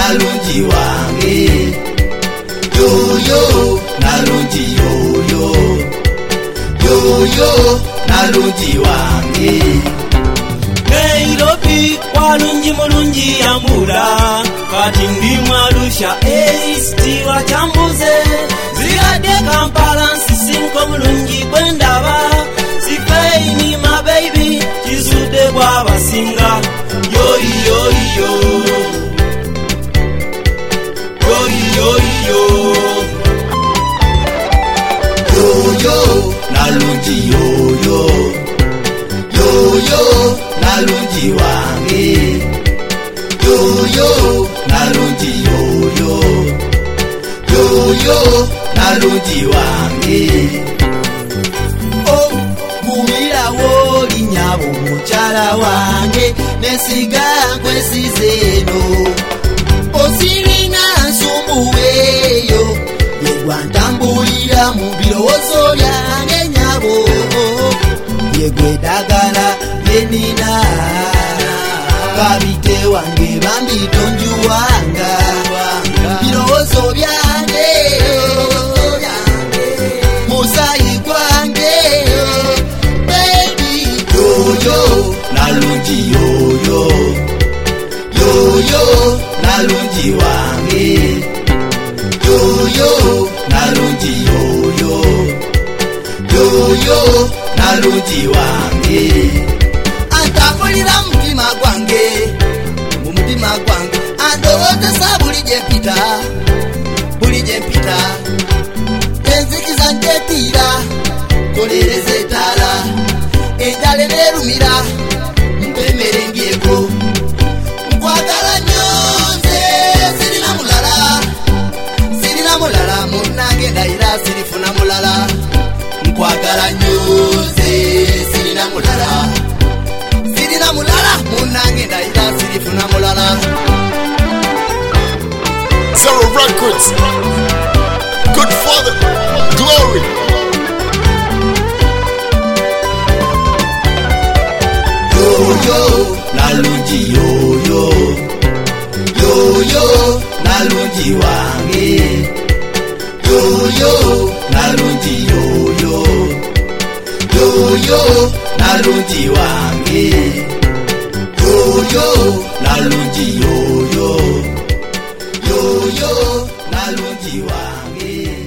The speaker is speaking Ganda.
nalungi wange yoyo nalungi yoyo yoyo nalungi wange Nairobi walungi mulungi yambula kati ndi mwarusha East wachambuze zirade Kampala nsisinko mulungi kwendaba sifeini my baby kizude bwabasinga yoyi yoyi yo yoyi yoyi yo yoyo nalungi yoyo yoyo nalungi wange yoyo nalungi yoyo yoyo nalungi wange oh kumirawo linyabo muchala wange nesiga kwesizeno osirina nsumbuweyo yegwantambulira mu birowoozo byange nyabo yegwedagala yenina kabite wange bambitonjuwanga birowoozo byange musayi gwange baby yoyo nalungi yoyo yoyo nalungi wange yoyo nalungi yoyo yoyo nalungi wange antambulira mutima gwange mu mutima gwange andowozesa buli gye mpita enzikiza njetira kolereza etaala enjala nerumira mpemere ndyeko nkwagala nnyo nze sirina mulala munnange ndayira sirifuna mulala nkwagala nnyo nze sirina mulala munnange ndayira sirifuna mulala Zero Records, Good Father, Glory. Yoyo nalungi yoyo yoyo nalungi wange yoyo nalungi yoyo yoyo nalungi wange yoyo nalungi yoyo yoyo nalungi wange